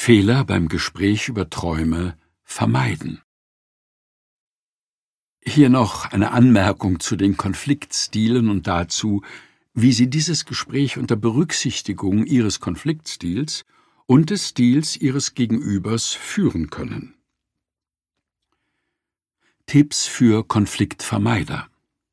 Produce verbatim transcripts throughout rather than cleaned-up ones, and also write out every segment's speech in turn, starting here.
Fehler beim Gespräch über Träume vermeiden. Hier noch eine Anmerkung zu den Konfliktstilen und dazu, wie Sie dieses Gespräch unter Berücksichtigung Ihres Konfliktstils und des Stils Ihres Gegenübers führen können. Tipps für Konfliktvermeider.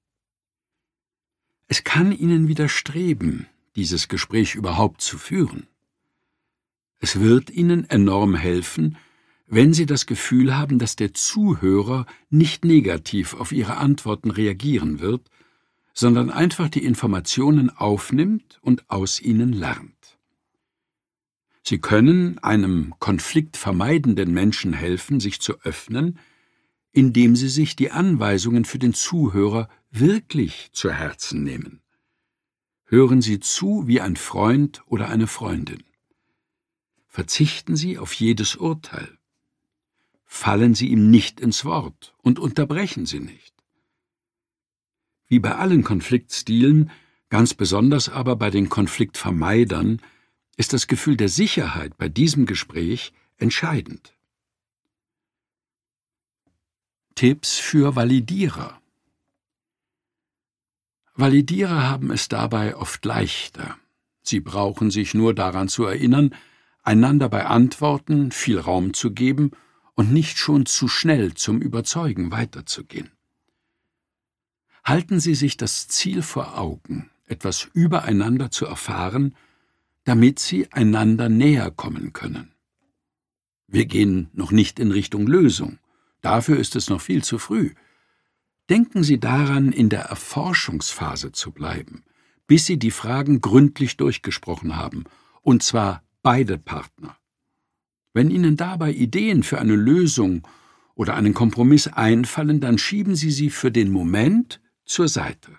Es kann Ihnen widerstreben, dieses Gespräch überhaupt zu führen. Es wird Ihnen enorm helfen, wenn Sie das Gefühl haben, dass der Zuhörer nicht negativ auf Ihre Antworten reagieren wird, sondern einfach die Informationen aufnimmt und aus ihnen lernt. Sie können einem konfliktvermeidenden Menschen helfen, sich zu öffnen, indem Sie sich die Anweisungen für den Zuhörer wirklich zu Herzen nehmen. Hören Sie zu wie ein Freund oder eine Freundin. Verzichten Sie auf jedes Urteil. Fallen Sie ihm nicht ins Wort und unterbrechen Sie nicht. Wie bei allen Konfliktstilen, ganz besonders aber bei den Konfliktvermeidern, ist das Gefühl der Sicherheit bei diesem Gespräch entscheidend. Tipps für Validierer. Validierer haben es dabei oft leichter. Sie brauchen sich nur daran zu erinnern, einander bei Antworten viel Raum zu geben und nicht schon zu schnell zum Überzeugen weiterzugehen. Halten Sie sich das Ziel vor Augen, etwas übereinander zu erfahren, damit Sie einander näher kommen können. Wir gehen noch nicht in Richtung Lösung, dafür ist es noch viel zu früh. Denken Sie daran, in der Erforschungsphase zu bleiben, bis Sie die Fragen gründlich durchgesprochen haben, und zwar beide Partner. Wenn Ihnen dabei Ideen für eine Lösung oder einen Kompromiss einfallen, dann schieben Sie sie für den Moment zur Seite.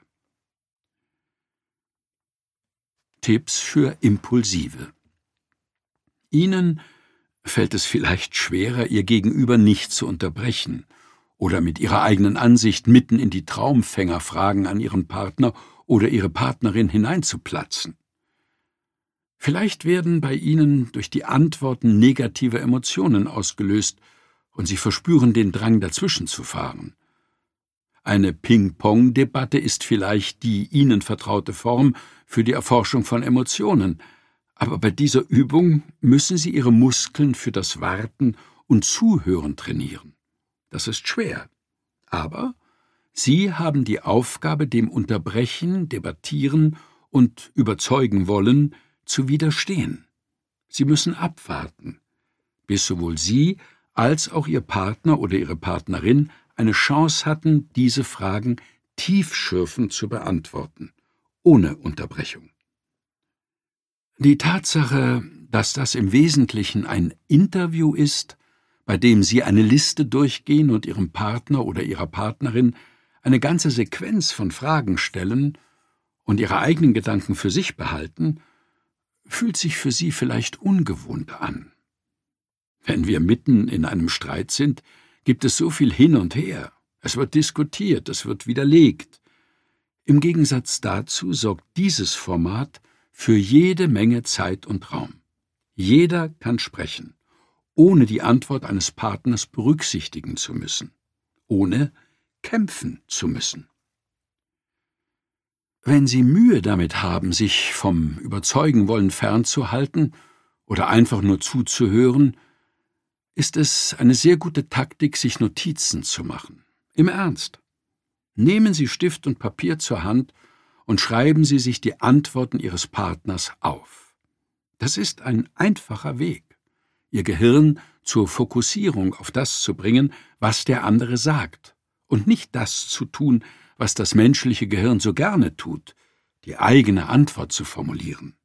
Tipps für Impulsive. Ihnen fällt es vielleicht schwerer, Ihr Gegenüber nicht zu unterbrechen oder mit Ihrer eigenen Ansicht mitten in die Traumfängerfragen an Ihren Partner oder Ihre Partnerin hineinzuplatzen. Vielleicht werden bei Ihnen durch die Antworten negative Emotionen ausgelöst und Sie verspüren den Drang, dazwischen zu fahren. Eine Ping-Pong-Debatte ist vielleicht die Ihnen vertraute Form für die Erforschung von Emotionen, aber bei dieser Übung müssen Sie Ihre Muskeln für das Warten und Zuhören trainieren. Das ist schwer, aber Sie haben die Aufgabe, dem Unterbrechen, Debattieren und Überzeugen wollen zu widerstehen. Sie müssen abwarten, bis sowohl Sie als auch Ihr Partner oder Ihre Partnerin eine Chance hatten, diese Fragen tiefschürfend zu beantworten, ohne Unterbrechung. Die Tatsache, dass das im Wesentlichen ein Interview ist, bei dem Sie eine Liste durchgehen und Ihrem Partner oder Ihrer Partnerin eine ganze Sequenz von Fragen stellen und Ihre eigenen Gedanken für sich behalten, fühlt sich für Sie vielleicht ungewohnt an. Wenn wir mitten in einem Streit sind, gibt es so viel hin und her. Es wird diskutiert, es wird widerlegt. Im Gegensatz dazu sorgt dieses Format für jede Menge Zeit und Raum. Jeder kann sprechen, ohne die Antwort eines Partners berücksichtigen zu müssen, ohne kämpfen zu müssen. Wenn Sie Mühe damit haben, sich vom Überzeugenwollen fernzuhalten oder einfach nur zuzuhören, ist es eine sehr gute Taktik, sich Notizen zu machen. Im Ernst. Nehmen Sie Stift und Papier zur Hand und schreiben Sie sich die Antworten Ihres Partners auf. Das ist ein einfacher Weg, Ihr Gehirn zur Fokussierung auf das zu bringen, was der andere sagt, und nicht das zu tun, was das menschliche Gehirn so gerne tut, die eigene Antwort zu formulieren.